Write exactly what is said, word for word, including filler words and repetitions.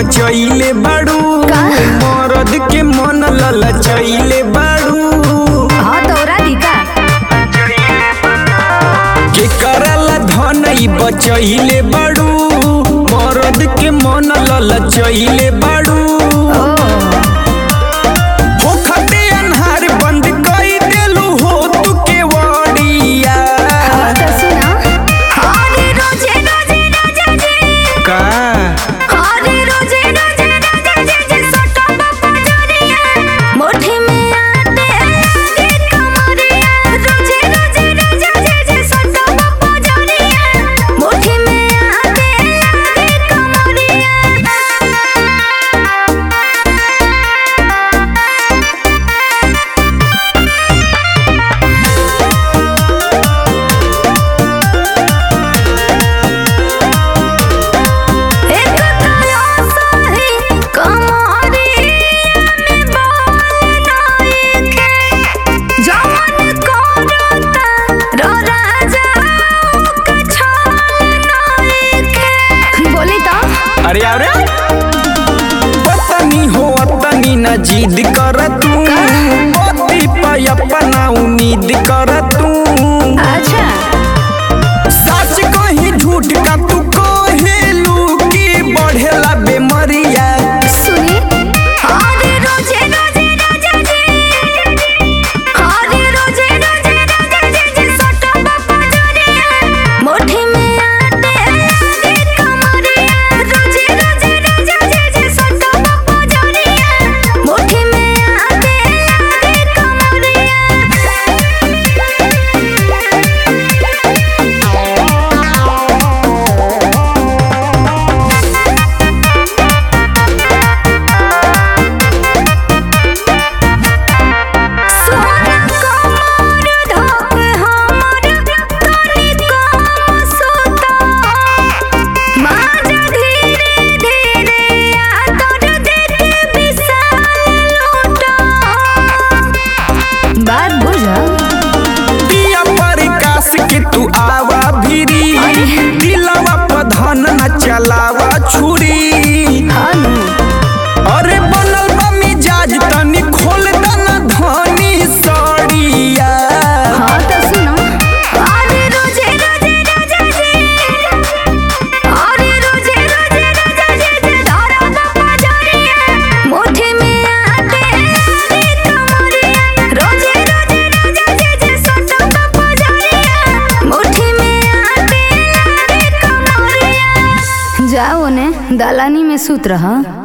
बचैले बाड़ू, मरद के मन ललचैले बाड़ू। हाँ तोरा दिका के करला धन बचैले बाड़ू, मरद के मन ललचैले बाड़ू। अरे अरे पतनी हो तनी न जिद कर तू, पति पे अपना उम्मीद कर तू। अच्छा सच कहीं झूठ का तू कहेलू की बढ़ेला बेमरिया। सुनी अरे रोजे रोजे राजा जी, अरे रोजे रोजे राजा जी जी सोटा बापा जरिया मुट्ठी में आते आगे कमरिया। रोजे रोजे राजा जी जी सोटा बापा जरिया मुट्ठी में आते आगे कमरिया। बात बुझा दिया प्रकाश के तू आवा भिरी, दिलवा पर धन न चलावा छुरी। अरे बनल बा मिजाज तनी खोल दना धनी सड़िया। हाँ तो सुनो अरे रोजे रोजे राजा जी, अरे रोजे रोजे राजा जी जी धरा बापा जरिया मुट्ठी में आते आगे कमरिया। रोजे रोजे राजा जी जी सोटा बापा जरिया मुट्ठी में आते आगे कमरिया। जाओ ने दालानी में सूत रहा।